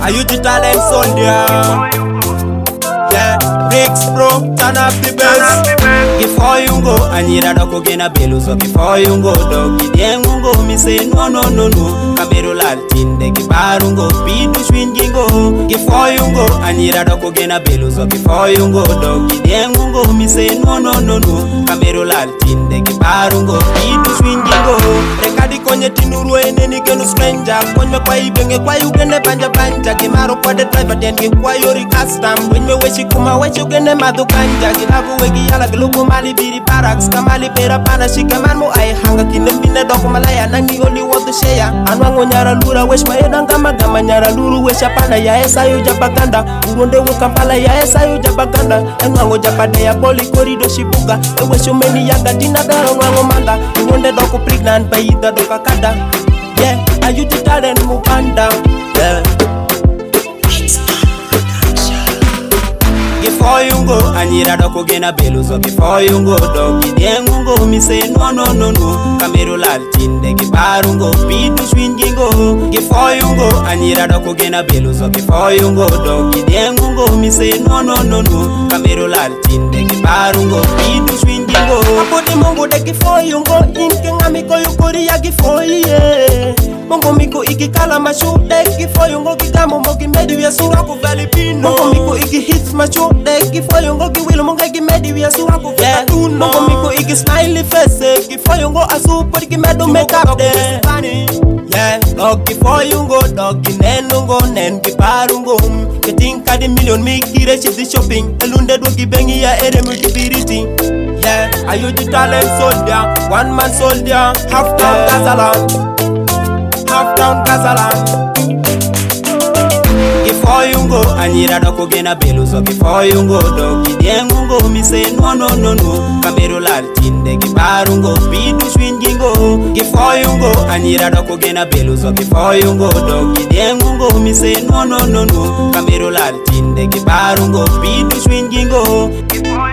Are you the talent soldier? Yeah, Rix Pro, turn up the bass. Before you go, anyira doko gena beluzo. Before you go, dogi diengungo. Me say no no no no. Kameru laltinde kibarungo. Bidu swingingo. Before you go, anyira doko gena beluzo. Before you go, dogi diengungo. Me say no no no no. Kameru laltinde kibarungo. Bidu swingingo. Rekadi konye tinuru ene ni genu stranger. Konye kwa ibenge kwa yugene banja banja. Kimaro kwa the driver dengi kwa yori custom. Wenye wechi kuma wechi ugene madhu kanja. Kilagu wegi yala gilugu mali biri barracks. Kamali pera pana shikaman mo ay hanga kinembine doko malaya. Nangi oli wadu sheya. Anwango nyara lura wesh mayena ngama gama nyara luru wesh apana ya esa yu jabaganda. Urunde wukampala ya esa yu jabaganda. Enwango japade ya boli korido shibuga. Wesh umeni yaga dina daro nwango manda. Urunde doko pregnant bayida doka kada. Yeah, are you the talent mukanda? Yeah. Before you go, anyira doko gena beluzo. Before you go, dogi diengungo. Me say no no no no. Kameru laltinde kibarungo. Bidu swingingo. Before you go, anyira doko gena beluzo. Before you go, dogi diengungo. Me say no no no no. Kameru laltinde kibarungo. Bidu swingingo. Apodi mongo de before you go. Inke ngamiko yukuri ya before yeah. Mongo miko iki kala mashude. Before you go kikamo mogi medi vya sura kuvalipino. Mongo miko iki hits mashude. Before you go kiwilo monga kimedi vya sura kuvalipino. Mongo miko iki smiley face. Before you go asu podi kimedo make up there. Yeah, dog before you go, dog kinenungo, nen kiparungo. Getting kadi million me kire chizi shopping. Elunde dogi bengi ya ere multipiriti. Yeah, are you the talent soldier? One man soldier, half down Gazalan. Half down Gazalan. Before you go, anyira doko gena beluzo. Before you go, dogi diengungo. Me say no no no no. Kameru laltinde kibarungo. Bidu swingingo. Before you go, anyira doko gena beluzo. Before you go, dogi diengungo. Me say no no no no. Kameru laltinde kibarungo. Bidu swingingo.